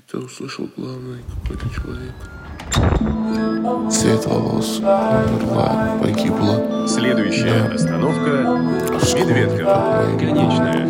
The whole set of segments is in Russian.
Ты услышал главный какой-то человек. Цвет волос, умерла, погибла. Следующая остановка Медведково. Конечная.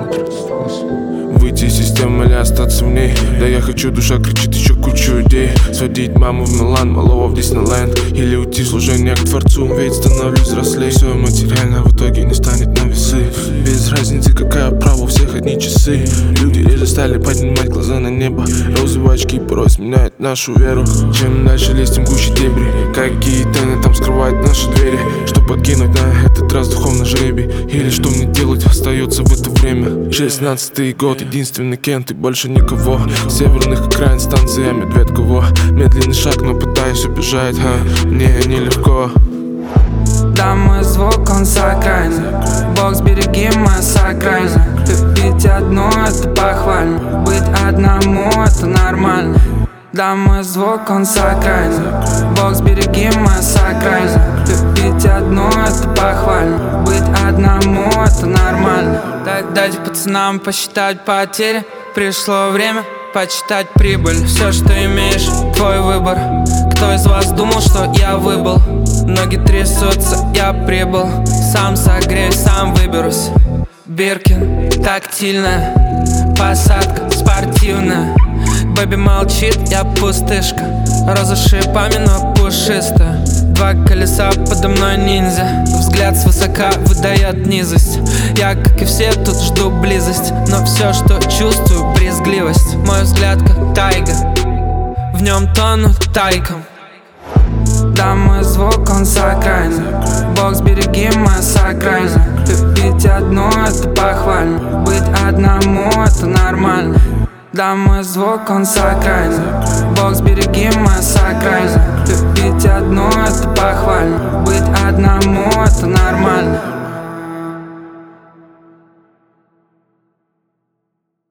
Выйти из системы или остаться в ней? Да я хочу, душа кричит еще кучу идей. Сводить маму в Милан, малого в Диснейленд. Или уйти в служение к Творцу, ведь становлюсь взрослей. Все материально в итоге не станет на весы. Без разницы, какая права, у всех одни часы. Люди реже стали поднимать глаза на небо. Розовые очки порой сменяют нашу веру. Чем дальше лезть, тем гуще дебри. Какие тайны там скрывают наши двери. Что подкинуть на этот раз духовный жребий? Или что мне делать, остается в это время. 16-й год, единственный Кент и больше никого. С северных окраин станция Медведково. Медленный шаг, но пытаюсь убежать, мне нелегко. Да, мой звук, он с окраины. Бог, сбереги мою сакрайну. Любить одно, это похвально. Быть одному, это нормально. Да, мой звук, он с окраины. Бог, сбереги мою сакрайну. Любить одно, это похвально. Быть одному, это нормально. Дайте пацанам посчитать потери. Пришло время почитать прибыль. Все, что имеешь, твой выбор. Кто из вас думал, что я выбыл? Ноги трясутся, я прибыл. Сам согреюсь, сам выберусь. Биркин, тактильная. Посадка спортивная. Бэби молчит, я пустышка. Роза шипами, но пушистая. Два колеса подо мной ниндзя. Взгляд свысока выдает низость. Я, как и все, тут жду близость. Но все, что чувствую, брезгливость. Мой взгляд как тайга, в нем тонут тайком. Да, мой звук, он с окраины. Бог, сбереги мою сакрайну. Любить одно, это похвально. Быть одному, это нормально. Да, мой звук, он с окраины. Бог, сбереги мою сакрайну. Любить одно, это похвально. Быть одному, это нормально.